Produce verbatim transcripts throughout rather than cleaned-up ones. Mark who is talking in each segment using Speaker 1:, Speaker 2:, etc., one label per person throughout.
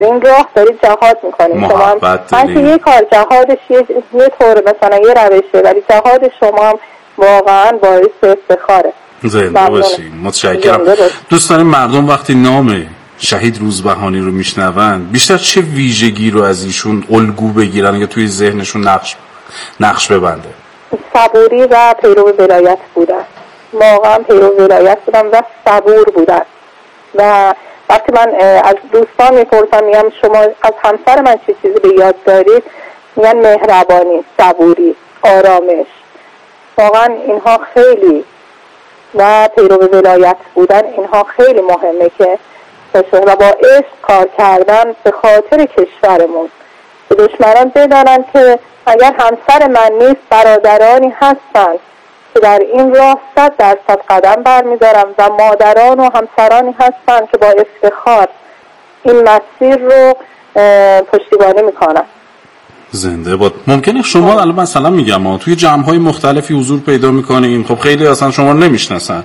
Speaker 1: این راه دارید جهاد میکنید شما. من که یه کار جهادش یه, یه طور مثلا یه روشه، ولی جهاد شما هم واقعا باعث افتخاره.
Speaker 2: زنده باشیم. متشکرم. دوست داریم مردم وقتی نام شهید روزبهانی رو میشنوند بیشتر چه ویژگی رو از ایشون الگو بگیرن یا توی ذهنشون نقش نقش ببنده؟
Speaker 1: صبوری و پیرو ولایت بودن. واقعا پیرو ولایت بودن و صبور بودن. و وقتی من از دوستان میپرسم میگم شما از همسر من چه چیزی به یاد دارید، میگن مهربانی، صبوری، آرامش. واقعا اینها خیلی و پیرو ولایت بودن اینها خیلی مهمه که و با عشق کار کردن به خاطر کشورمون. به دشمنان بدانن که اگر همسر من نیست برادرانی هستن که در این راه صد درصد قدم برمیدارم و مادران و همسرانی هستن که با افتخار این مسیر رو پشتیبانی میکنن.
Speaker 2: زنده باد. ممکنه شما الان مثلا میگم ها توی جمع‌های مختلفی حضور پیدا میکنین، خب خیلی اصلا شما رو نمیشناسن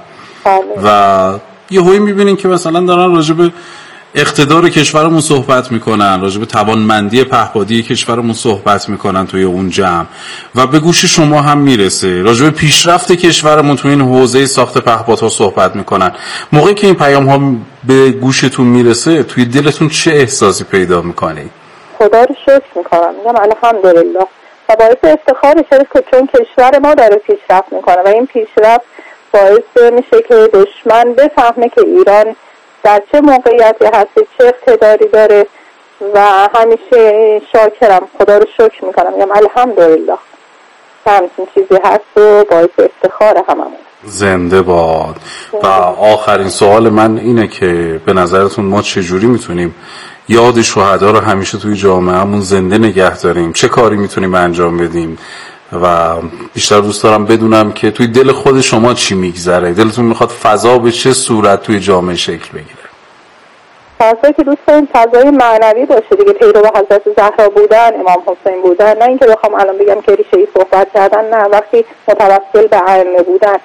Speaker 2: و یهویی میبینین که مثلا دارن راجع به اقتدار کشورمون صحبت میکنن، راجع به توانمندی پهپادی کشورمون صحبت میکنن توی اون جمع و به گوش شما هم میرسه، راجع به پیشرفت کشورمون توی این حوزه ساخت پهپادها صحبت میکنن. موقعی که این پیام ها به گوشتون میرسه توی دلتون چه احساسی پیدا میکنید؟
Speaker 1: خدا رو شکر میکنم، میگم الحمدلله و باعث افتخارش است که چون کشور ما داره پیشرفت میکنه و این پیشرفت باعث میشه که دشمن بفهمه که ایران در چه موقعیتی هست، چه اقتداری داره و همیشه شاکرم، خدا رو شکر میکنم، میگم الحمدلله همچین چیزی هست و باعث افتخار هممون.
Speaker 2: زنده باد. و آخرین سوال من اینه که به نظرتون ما چجوری میتونیم یاد شهدا رو همیشه توی جامعهمون زنده نگه داریم؟ چه کاری میتونیم انجام بدیم؟ و بیشتر دوست دارم بدونم که توی دل خود شما چی میگذره، دلتون میخواد فضا به چه صورت توی جامعه شکل بگیره؟
Speaker 1: فضایی که دوست داریم فضای معنوی باشه دیگه، پیرو حضرت زهرا بودن، امام حسین بودن، نه اینکه بخوام الان بگم که ریشه‌ای صحبت کردن، نه، وقتی متوسل به ائمه بودن.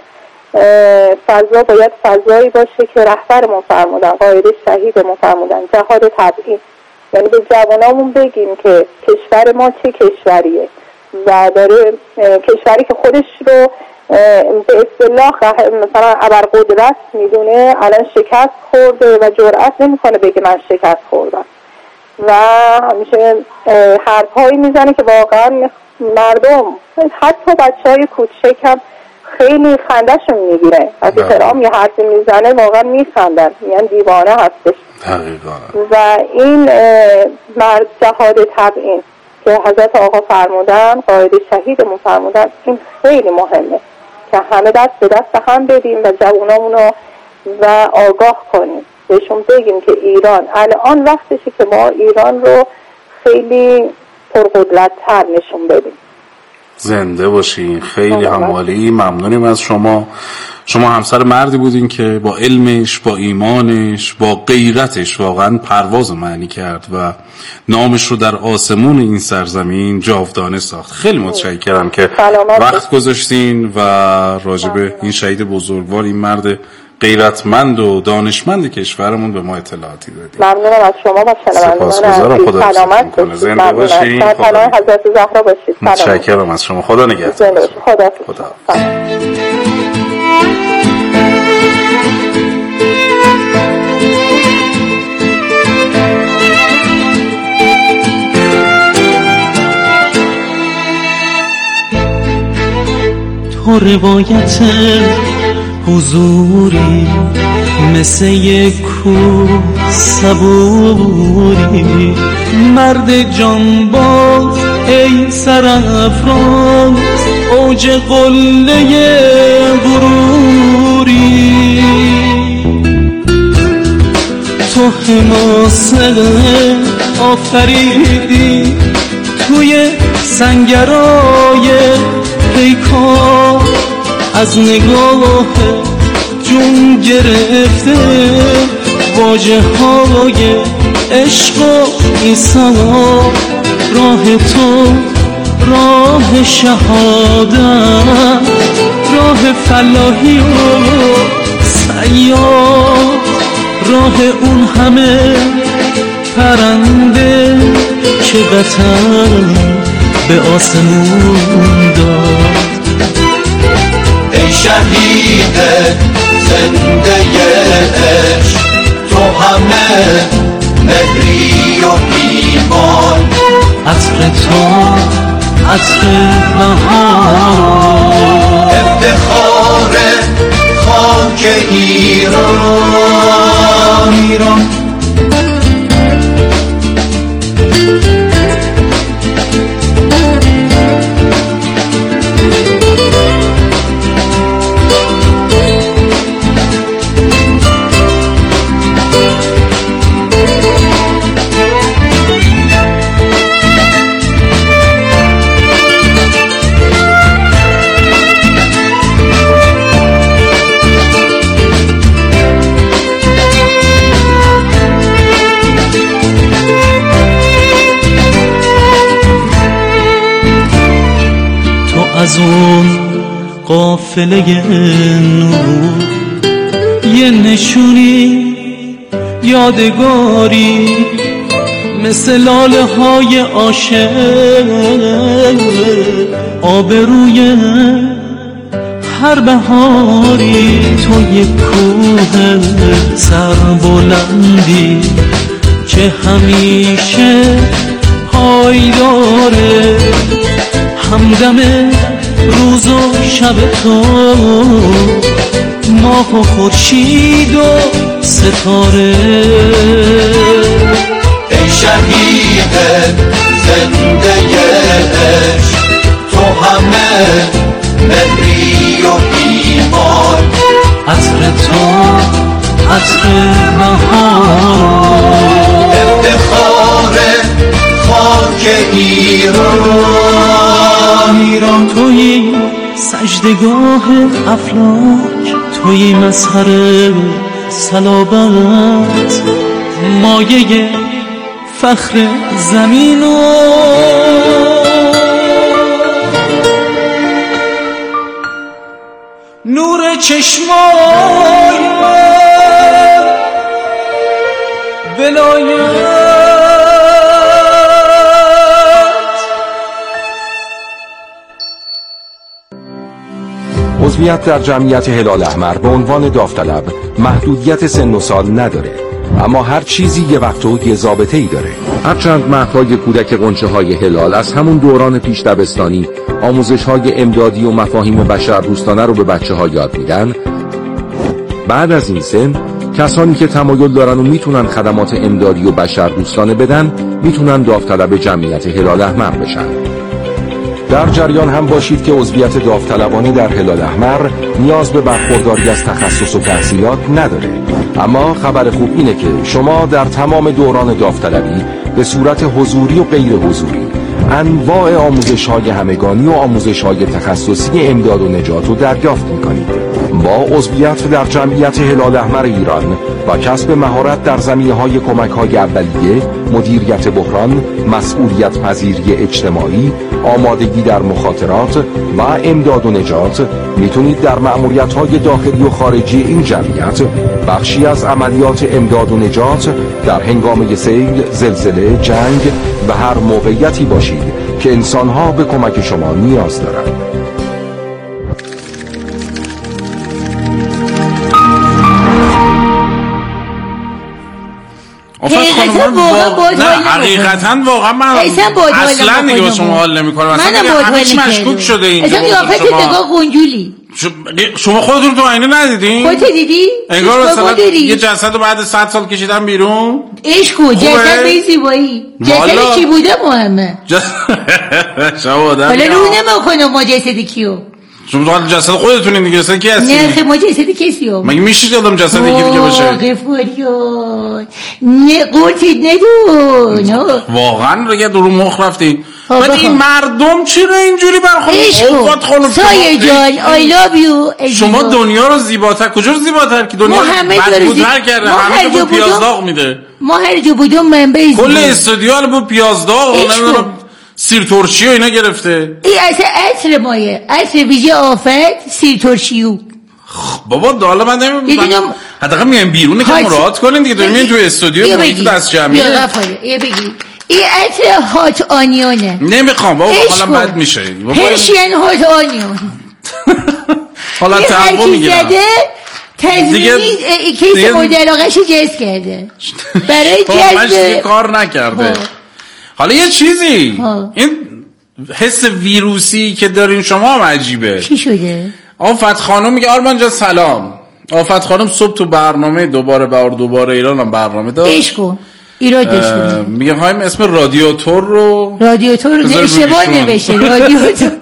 Speaker 1: فضا باید فضایی باشه که رهبرمون فرمودن، قائد شهیدمون فرمودن، جهاد تبعید. یعنی به جوانامون بگیم که کشور ما چه کشوریه و داره کشوری که خودش رو به اصطلاح مثلا ابرقدرت میدونه الان شکست خورده و جرئت نمیکنه بگه من شکست خوردم و همیشه حرفهایی میزنه که واقعا مردم حتی بچهای کوچک هم خیلی خندهشون میگیره. از احترام یه حرفی میزنه واقعا میخندن، میگن دیوانه هستش. و این مرد جهاد تبعین که حضرت آقا فرمودن، قائد شهیدمون فرمودن، این خیلی مهمه که همه دست به دست هم بدیم و جوانامون رو و آگاه کنیم، بهشون بگیم که ایران الان وقتشه که ما ایران رو خیلی پرقدرت‌تر نشون بدیم.
Speaker 2: زنده باشین. خیلی هموالی ممنونیم از شما. شما همسر مردی بودین که با علمش، با ایمانش، با غیرتش واقعا پرواز معنی کرد و نامش رو در آسمون این سرزمین جاودانه ساخت. خیلی متشکرم که وقت گذاشتین و راجب این شهید بزرگوار، این مرد غیرتمند و دانشمند کشورمون به ما اطلاعاتی دادید.
Speaker 1: ممنونم از شما و
Speaker 2: سپاسگزارم. خدا سلامت کنه. زنده باشین.
Speaker 1: در پناه حضرت زهرا باشید.
Speaker 2: متشکرم از شما. خدا نگهدار.
Speaker 1: خدا.
Speaker 2: خدا.
Speaker 3: تو روایت حضوری مثل یک کوه صبوری، مرد جانباز ای سرافراز، اوج قله غروری. تو حماسه آفریدی توی سنگرای پیکار، از نگاه جون گرفته واجه های عشق و ایثار. راه تو راه شهادت، راه فلاحی و سیار، راه اون همه پرنده که وطن به آسمون داد.
Speaker 4: ای شهید زنده عشق تو همه مهری و ایمان،
Speaker 3: عطر تو عطر بهار،
Speaker 4: افتخار خاک ایران ایران.
Speaker 3: از اون قافله نور یه نشونی یادگاری، مثل لاله های عاشق آبروی هر بهاری. تو یک کوه سربلندی که همیشه پای داره، همدم روز و شب تو، ماه و خورشید و ستاره.
Speaker 4: ای شهید زنده عشق تو همه مهری و ایمان،
Speaker 3: عطر تو عطر بهار،
Speaker 4: افتخار خاک ایران ایران.
Speaker 3: توی سجدگاه افلاک، توی مظهر صلابت، مایه فخر زمین و نور چشمای من، ولایت.
Speaker 5: عضویت در جمعیت هلال احمر به عنوان داوطلب محدودیت سن و سال نداره، اما هر چیزی یه وقت و یه ضابطه‌ای داره. هرچند مهدهای کودک غنچه های هلال از همون دوران پیش دبستانی آموزش های امدادی و مفاهیم بشردوستانه رو به بچه ها یاد میدن، بعد از این سن کسانی که تمایل دارن و میتونن خدمات امدادی و بشردوستانه بدن میتونن داوطلب جمعیت هلال احمر بشن. در جریان هم باشید که عضویت داوطلبانه در هلال احمر نیاز به برخورداری از تخصص و تحصیلات نداره، اما خبر خوب اینه که شما در تمام دوران داوطلبی به صورت حضوری و غیر حضوری انواع آموزش‌های همگانی و آموزش‌های تخصصی امداد و نجات رو دریافت می‌کنید. با عضویت در جمعیت هلال احمر ایران و کسب مهارت در زمینه‌های کمک‌های اولیه، مدیریت بحران، مسئولیت پذیری اجتماعی، آمادگی در مخاطرات و امداد و نجات، میتونید در مأموریت‌های داخلی و خارجی این جمعیت بخشی از عملیات امداد و نجات در هنگام سیل، زلزله، جنگ و هر موقعیتی باشید که انسان‌ها به کمک شما نیاز دارند.
Speaker 2: نه حقیقتا واقعا من اصلا دیگه با شما حال نمی‌کنم، اصلا همه چی مشکوک شده اینجا.
Speaker 6: اصلا قیافت نگاه گنجولی.
Speaker 2: شما خودتون تو آینه ندیدین؟
Speaker 6: خودت دیدی؟
Speaker 2: انگار مثلا یه جسد رو بعد صد سال کشیدن بیرون.
Speaker 6: عشقو جسد به زیبایی. جسد کی بوده مهمه؟
Speaker 2: شما آدم
Speaker 6: حالا رو نمی‌کنم ما جسد کیو.
Speaker 2: شما تو جسد خودتونین دیگه، اصلا کی هستی؟
Speaker 6: نه خیلی ما جسد کسیو.
Speaker 2: مگه میشه آدم جسد یکی دیگه باشه؟
Speaker 6: غفوریان نه قورتید ندون.
Speaker 2: واقعا دیگه درو مخ رفتین. بعد این مردم چرا اینجوری برخورد؟ اوقات خانم
Speaker 6: سایه جان I love you.
Speaker 2: شما دنیا رو زیباتر، کجا رو زیباتر که دنیا بدبودتر کرده، همه رو پیازداغ میده.
Speaker 6: ما هر جا بودم منبع
Speaker 2: کل استودیو رو با پیازداغ و نمیدونم سیر ترشی و اینا گرفته.
Speaker 6: این اصلا اصل مایه، اصل ویژه آفت سیر ترشیو.
Speaker 2: بابا دالا من نمیدونم حداقل میایم بیرون که مراعات کنین دیگه. تو میاین تو استودیو محیط دست جمعی.
Speaker 6: بیا غفاره یه بگی این عطر هات آنیونه.
Speaker 2: نمیخوام بابا حالا بد میشه.
Speaker 6: پرشین هات آنیون.
Speaker 2: حالا تعبو میگیرم
Speaker 6: دیگه کیس مورد علاقه‌شو جز کرده برای جز
Speaker 2: کار نکرده. حالا یه چیزی ها. این حس ویروسی که دارین شما هم عجیبه.
Speaker 6: چی شده؟
Speaker 2: آفت خانم میگه آرمان جان سلام. آفت خانم صبح تو برنامه دوباره بار دوباره ایران هم برنامه داشت.
Speaker 6: عشقو ایراد داشته.
Speaker 2: میگه هایم اسم رادیاتور رو
Speaker 6: رادیاتور رو اشتباه نوشته. رادیاتور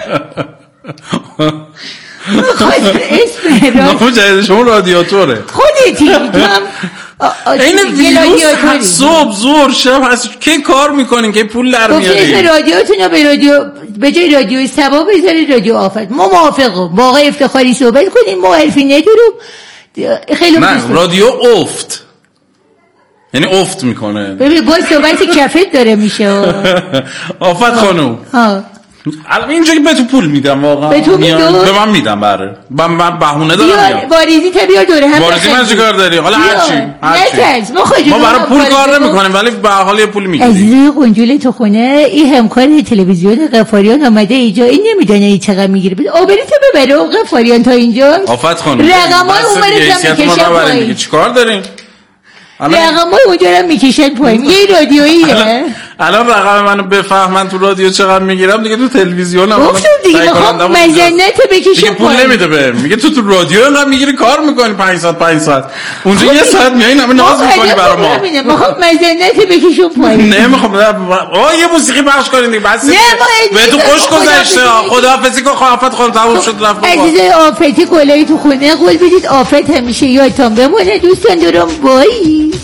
Speaker 6: اسم
Speaker 2: نام جدید شما رادیاتوره
Speaker 6: خودتی.
Speaker 2: این ویروس صبح زور شب هست که کار میکنین که پول در میارین؟
Speaker 6: اسم رادیاتون رو به رادیو به جای رادیو سبا بذارید رادیو آفت. ما موافقم با آقای افتخاری صحبت کنیم. ما حرفی نداریم. خیلی
Speaker 2: نه رادیو افت یعنی افت میکنه.
Speaker 6: ببین باز صحبتی کفت داره میشه.
Speaker 2: آفت خانم ها الان اینجا که به تو پول میدم واقعا.
Speaker 6: به تو میدم؟
Speaker 2: به من میدم بره. من بهونه دارم میام.
Speaker 6: واریزی تا بیار دوره هم.
Speaker 2: واریزی من چیکار داری؟ حالا هر چی.
Speaker 6: نکرد.
Speaker 2: ما ما برای پول کار نمیکنیم ولی به هر حال یه پول میگیریم.
Speaker 6: از قنجوله تو خونه این همکار تلویزیون غفاریان اومده اینجا. این نمیدونه این چقدر میگیره. آبری تو ببره غفاریان تا اینجا.
Speaker 2: آفت خانم.
Speaker 6: رقمای اونورش هم میکشن پایین.
Speaker 2: چیکار دارین؟
Speaker 6: رقمای اونجا رو میکشن پایین. یه رادیوییه.
Speaker 2: الان رقم منو بفهمن تو رادیو چقدر میگیرم دیگه تو تلویزیون هم
Speaker 6: گفتم دیگه میخوام مزنت بکشم
Speaker 2: دیگه پول نمیده بهم. میگه تو تو رادیو انقدر میگیری کار میکنی پنج ساعت پنج ساعت اونجا یه ساعت میای همه ناز میکنی برام.
Speaker 6: میخوام مزنت بکشم پایین.
Speaker 2: نمیخوام آ یه موسیقی پخش کنین دیگه بس بهتون خوش گذشته. خداحافظی کن. آفت خانم تموم شد رفت.
Speaker 6: عزیزای آفتی گلای تو خونه قول بدید آفت همیشه یادتون بمونه. دوستان دارم بای.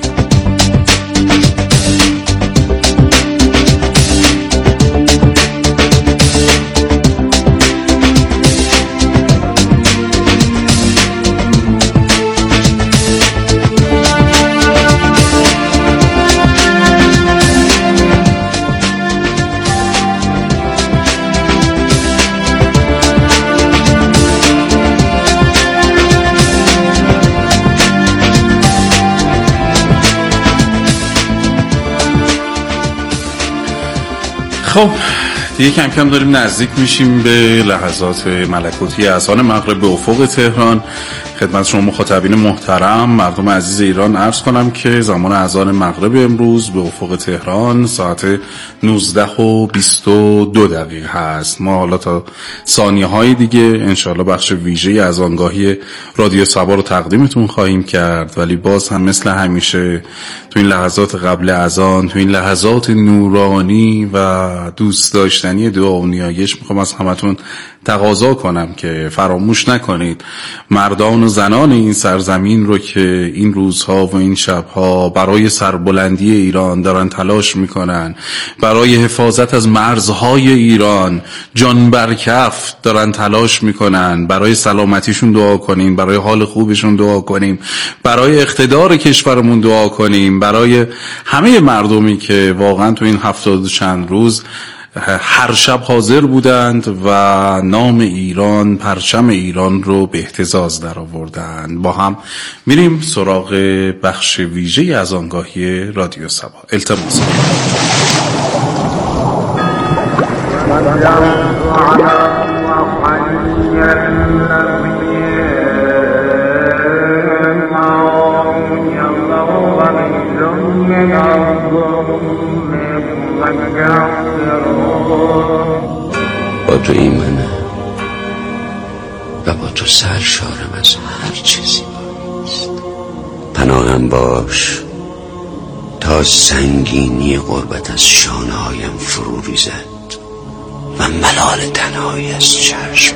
Speaker 2: خب دیگه کم کم داریم نزدیک میشیم به لحظات ملکوتی اذان مغرب به افق تهران. خدمت شما مخاطبین محترم مردم عزیز ایران عرض کنم که زمان اذان مغرب امروز به افق تهران ساعت نوزده و بیست و دو دقیقه هست. ما حالا تا ثانیه های دیگه انشاءالله بخش ویژه اذانگاهی رادیو سبا رو تقدیمتون خواهیم کرد. ولی باز هم مثل همیشه تو این لحظات قبل اذان، تو این لحظات نورانی و دوست داشتنی دعا و نیایش میخوام از همتون تقاضا کنم که فراموش نکنید مردان و زنان این سرزمین رو که این روزها و این شبها برای سربلندی ایران دارن تلاش میکنن، برای حفاظت از مرزهای ایران جان برکف دارن تلاش میکنن. برای سلامتیشون دعا کنیم، برای حال خوبشون دعا کنیم، برای اقتدار کشورمون دعا کنیم، برای همه مردمی که واقعا تو این هفتاد چند روز هر شب حاضر بودند و نام ایران، پرچم ایران رو به اهتزاز در آوردند. با هم میریم سراغ بخش ویژه از آنگاهی رادیو سبا. التماس
Speaker 7: با تو ایمنه و با تو سرشارم از هر چیزی باید. پناهم باش تا سنگینی غربت از شانه هایم فرو ریزد و ملال تنهایی از چشم.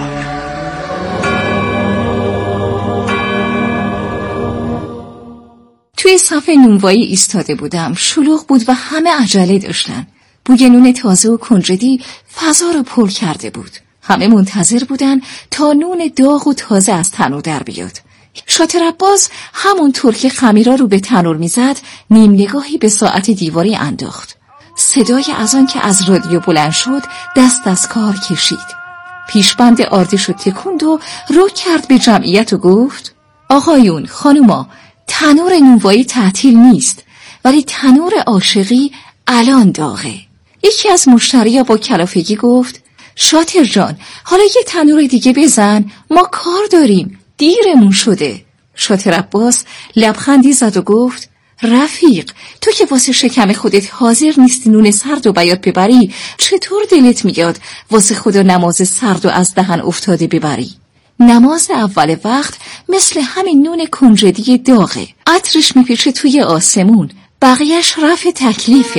Speaker 8: توی صف نونوایی ایستاده بودم. شلوغ بود و همه عجله داشتن. بوی نون تازه و کنجدی فضا را پر کرده بود. همه منتظر بودن تا نون داغ و تازه از تنور در بیاد. شاطر عباس همونطور که خمیرا رو به تنور میزد نیم نگاهی به ساعت دیواری انداخت. صدای اذان که از رادیو بلند شد دست از کار کشید. پیشبند آردیشو تکوند و رو کرد به جمعیت و گفت: آقایون، خانوما، تنور نونوایی تعطیل نیست، ولی تنور عاشقی الان داغه. یکی از مشتریا با کلافگی گفت شاطر جان حالا یه تنور دیگه بزن، ما کار داریم، دیرمون شده. شاطر عباس لبخندی زد و گفت رفیق تو که واسه شکم خودت حاضر نیستی نون سرد و بیات ببری، چطور دلت میاد واسه خدا نماز سرد و از دهن افتاده ببری؟ نماز اول وقت مثل همین نون کنجدی داغه، عطرش میپیچه توی آسمون، بقیهش رفع تکلیفه.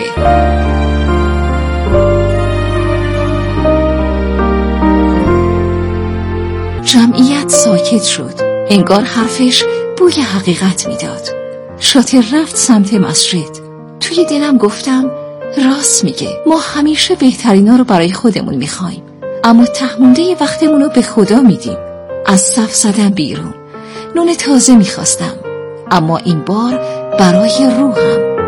Speaker 8: جمعیت ساکت شد، انگار حرفش بوی حقیقت میداد. شاطر رفت سمت مسجد. توی دلم گفتم راست میگه، ما همیشه بهترینا رو برای خودمون میخوایم، اما تهمونده وقتمون رو به خدا میدیم. از صف زدم بیرون، نون تازه میخواستم، اما این بار برای روحم.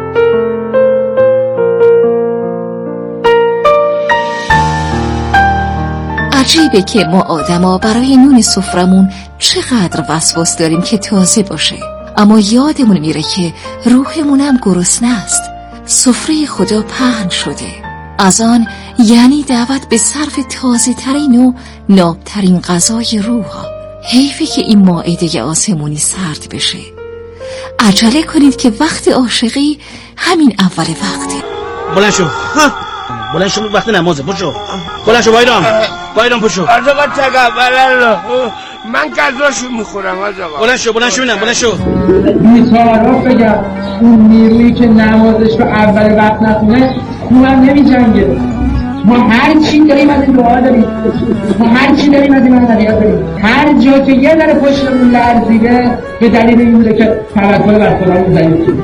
Speaker 8: عجیبه که ما آدما برای نون سفرمون چقدر وسواس داریم که تازه باشه، اما یادمون میره که روحمونم گرسنه است. سفره خدا پهن شده، از آن یعنی دعوت به صرف تازه ترین و نابترین غذای روح. حیفه که این مائده آسمونی سرد بشه. عجله کنید که وقت عاشقی همین اول وقته.
Speaker 9: بلند شو، بلند شو، وقت نمازه، پشو بلند شو. بایرام بایرام پشو.
Speaker 10: از آقا تقبل من غذاشو میخورم. از آقا
Speaker 9: بلند شو بلند شو ببینم بلند شو.
Speaker 11: میتارا بگم اون نیرویی که نمازش رو اول وقت نخونه خوبم نمیجنگه. ما هر چی داریم از این دعا داریم، ما هر چی داریم از این عملیات داریم. هر جا که یه ذره پشتمون لرزیده به دلیل این بوده که توکل بر خدا ضعیف شده.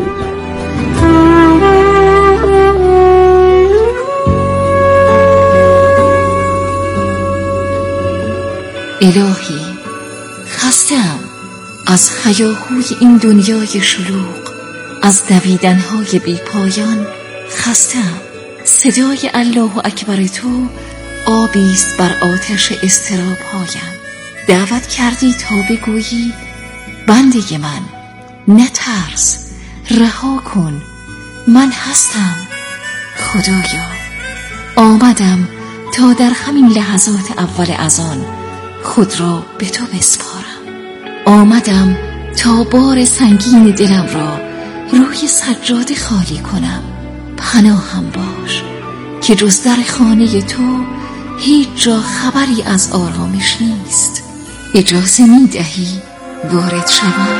Speaker 8: الهی خستم از هیاهوی این دنیای شلوغ، از دویدنهای بی پایان خستم. صدای الله اکبر تو آبیست بر آتش اضطراب‌هایم. دعوت کردی تا بگویی بنده من نترس، رها کن، من هستم. خدایا آمدم تا در همین لحظات اول اذان خود را به تو بسپارم. آمدم تا بار سنگین دلم را روی سجاده خالی کنم. پناهم باش که جز در خانه تو هیچ جا خبری از آرامش نیست. اجازه می دهی وارد شوم؟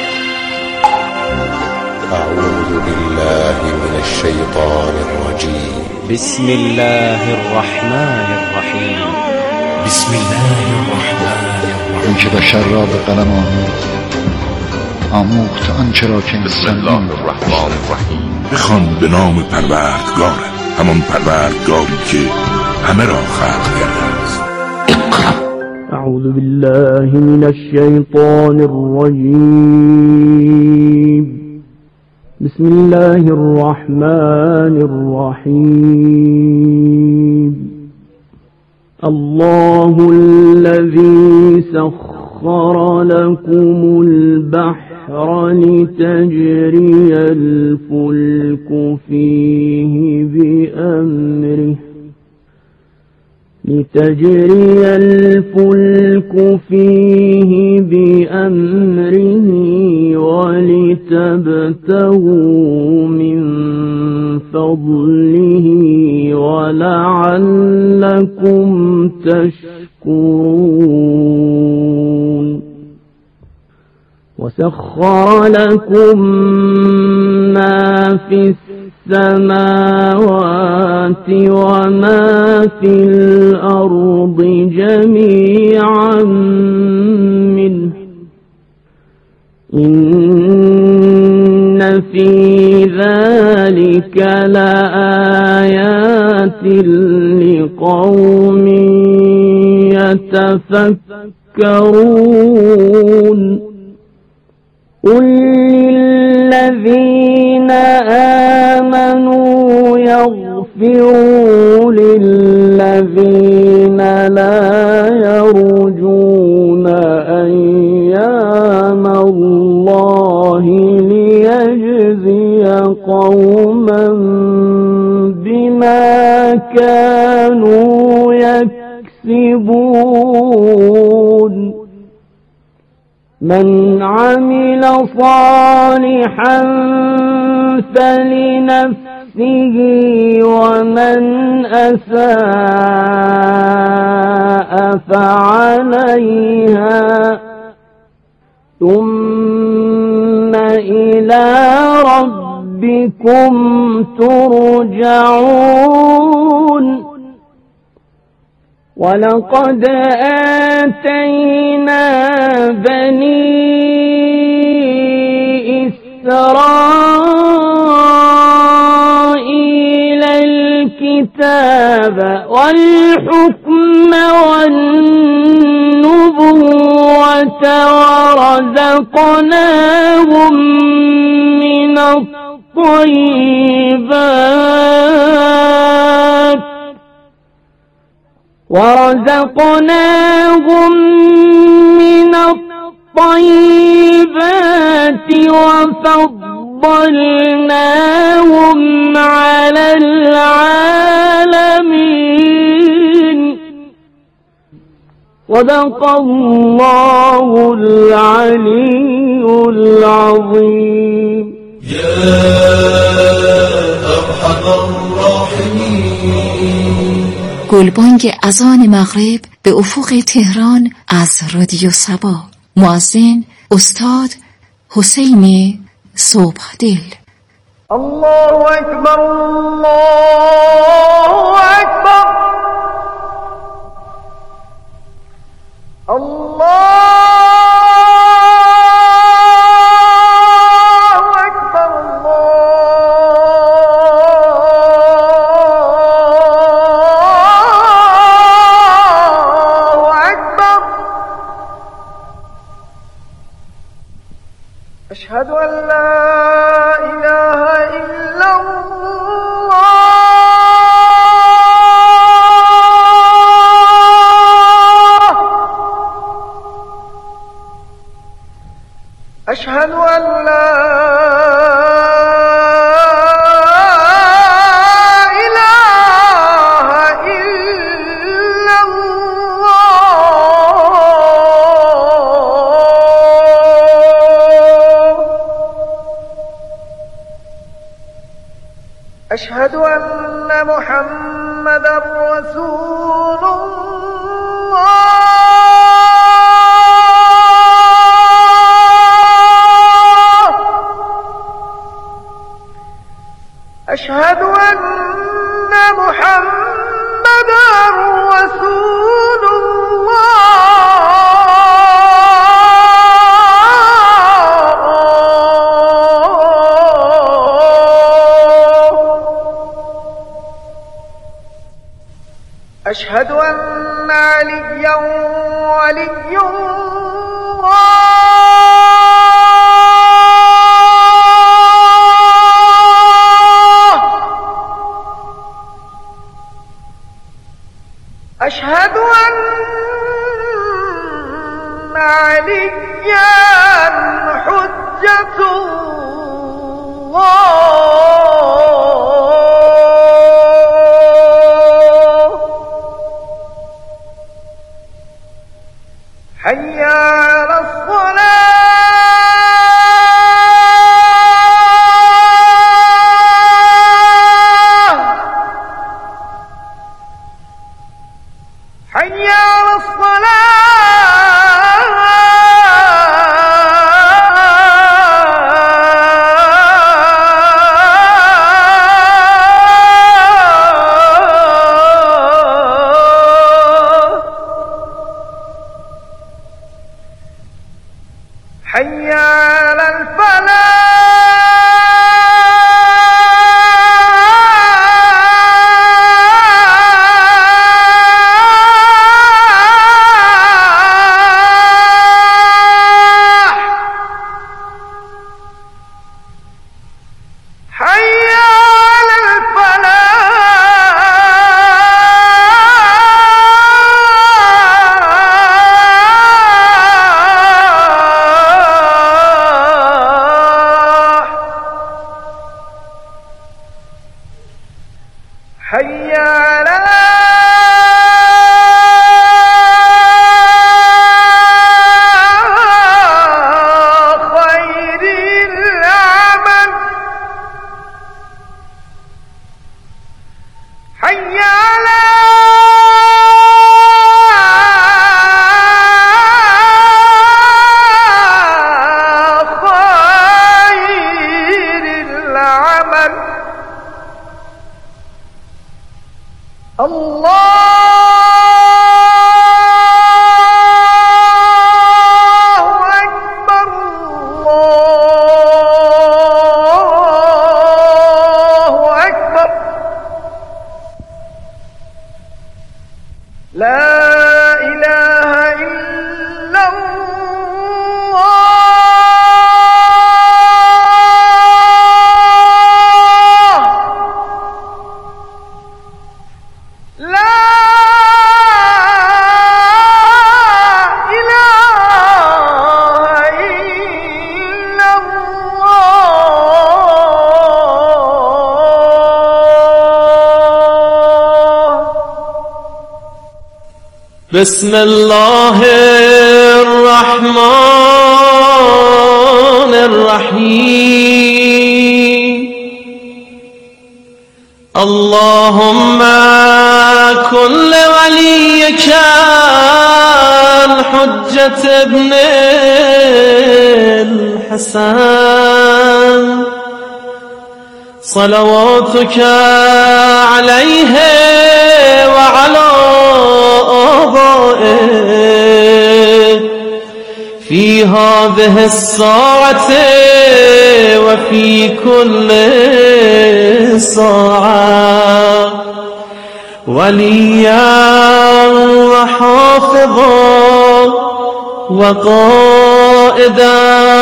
Speaker 12: اعوذ بالله من الشیطان الرجیم.
Speaker 13: بسم الله الرحمن الرحیم.
Speaker 14: بسم الله الرحمن الرحیم.
Speaker 15: اون که بشر را به قلم آموخت آموخت آنچه را که
Speaker 14: بسم الله الرحمن الرحیم. بخوان به نام پروردگار، همان پروردگاری که همه را خلق کرده است.
Speaker 16: اعوذ بالله من الشیطان الرجیم. بسم الله الرحمن الرحیم. الله الذي سخر لكم البحر لتجري الفلك فيه بأمره لتجري الفلك فيه بأمره ولتبتغوا من فضله ولعلكم تشكرون. وسخر لكم ما في السماوات وما في الأرض جميعا منه إن في ذلك لآيات لقوم يتفكرون. قل للذين آمنوا يغفروا للذين لا يرجون أيام الله ليجزي قوما بما كانوا يكسبون من عمل صالحا فلنفسه ومن أساء فعليها ثم إلى ربكم ترجعون ولقد آتينا بني إسرائيل الكتاب والحكم والنبوة ورزقناهم من الطيبات ورزقناهم من الطيبات وفضلناهم على العالمين صدق الله العلي العظيم
Speaker 4: يا أرحم الراحمين.
Speaker 8: گلبانگ اذان مغرب به افق تهران از رادیو صبا. مؤذن استاد حسین صبحدل.
Speaker 4: الله اکبر الله اکبر الله أشهد أن لا إله إلا الله أشهد أن لا أشهد أن محمدا رسول الله أشهد أن محمدا رسول أشهد أن عليا ولي الله أشهد أن عليا حجة الله حي حي على
Speaker 3: بسم الله الرحمن الرحيم اللهم كن لوليك الحجة ابن الحسن صلواتك عليه وعلى في هذه الساعة وفي كل ساعة وليا وحافظا وقائدا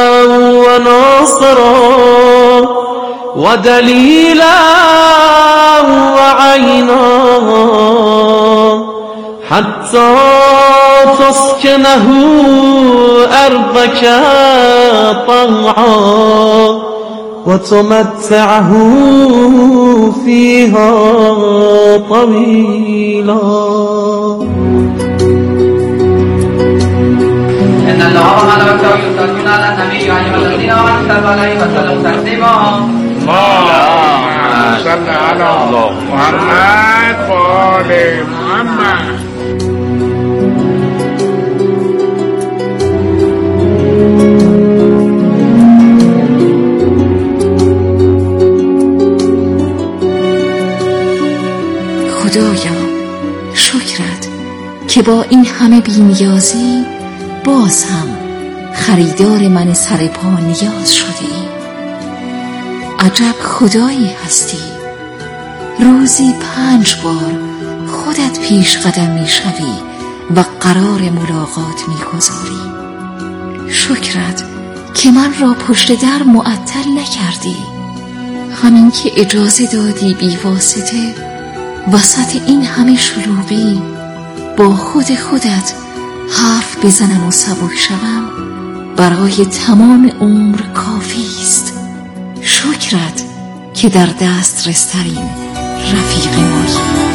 Speaker 3: وناصرا ودليلا وعينا حتى تسكنه أرضك طوعا وتمتعه فيها طويلا
Speaker 17: إن الله وملائكته يصلون على النبي يا أيها الذين آمنوا صلوا عليه وسلموا تسليما
Speaker 10: اللهم صل على محمد وآل محمد.
Speaker 8: خدایا شکرت که با این همه بی‌نیازی باز هم خریدار من سر پا نیاز شده ای. عجب خدایی هستی، روزی پنج بار خودت پیش قدم می شوی و قرار ملاقات می گذاری. شکرت که من را پشت در معطل نکردی، همین که اجازه دادی بی واسطه وسط این همه شلوغی با خود خودت حرف بزنم و سبک شوم برای تمام عمر کافی است. شکرت که در دست رسترین رفیق مایی.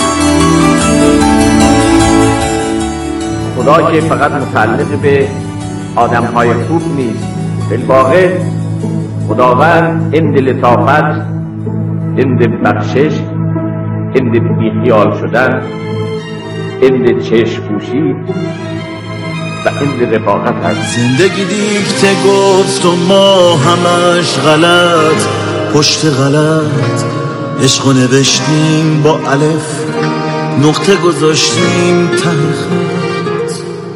Speaker 18: خدا که فقط متعلق به آدم‌های خوب نیست، بالواقع خداوند اند لطافت، اند بخشش، اند بیخیال شدن، اند چشم پوشی و اند رفاقت هست.
Speaker 19: زندگی دیکته گفت و ما همش غلط پشت غلط، عشقو نوشتیم با الف، نقطه گذاشتیم ته خط.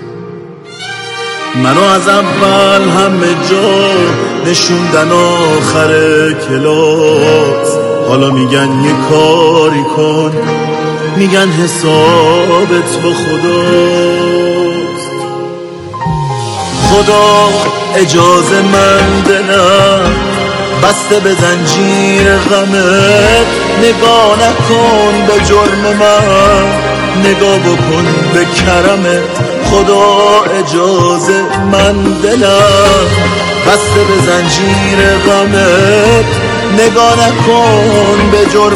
Speaker 19: منو از اول همه جا نشوندن آخر کلاس، حالا میگن یه کاری کن، میگن حسابت با خداست. خدا اجازه من دلم بسته به زنجیر غمت، نگاه نکن به جرم من، نگاه بکن به کرمت. خدا اجازه من دلم بسته به زنجیر غمت، نگاه نکن به جرم